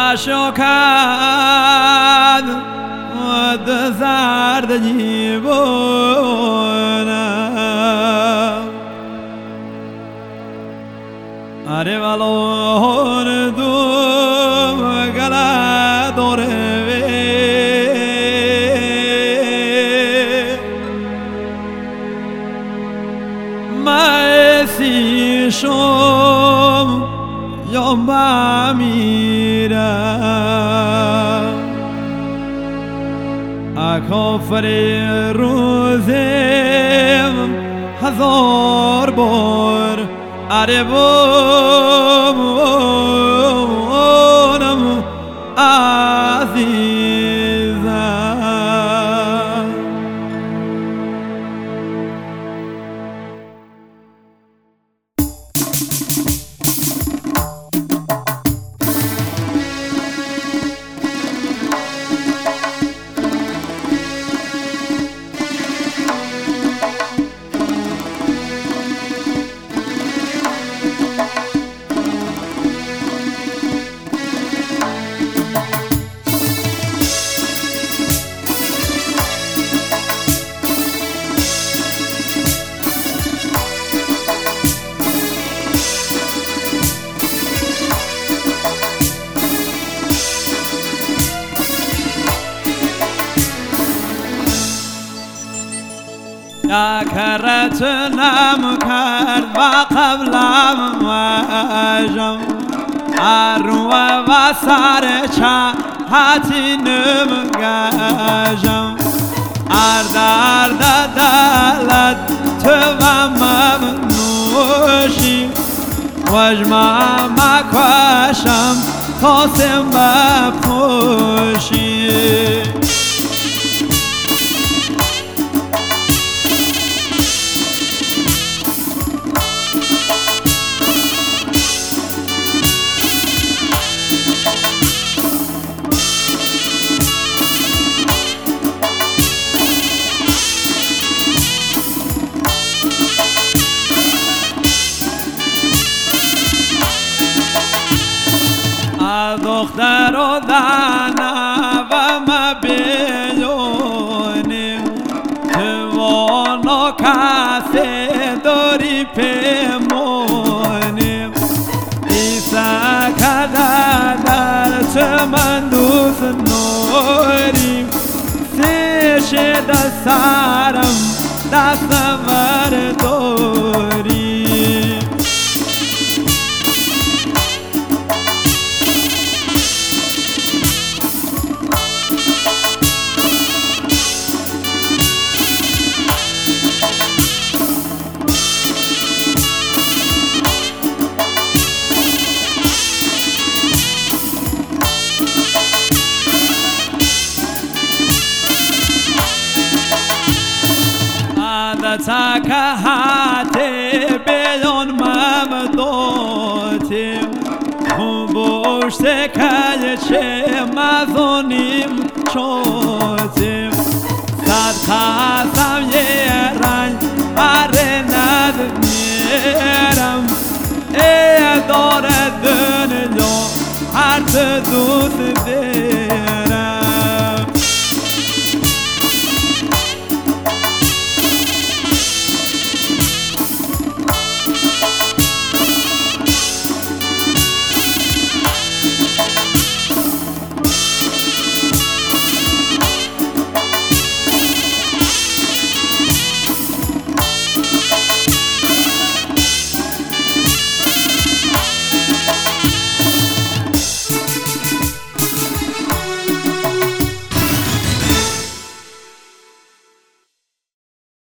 شکاد و دزارد جیبونم اره والون دوم گلا دوره ماسی شوم یوم میرم اکافر روزم هزار بار اره بونم عزیزم کرتنم کرد و قبلم واجم ارو و سر چهتی نمگجم ارد دلت تو و ممنوشی وجمع مکوشم تا سم بپوشی دختر و دانا و ما بیونیم توانو کسی داری پیمونیم ایسا کده در چمن دوست نوریم سیش دست سرم دست برداریم تکهاتی بیان ممدوتیم خوبوشت کلچه مزونیم چوتیم صد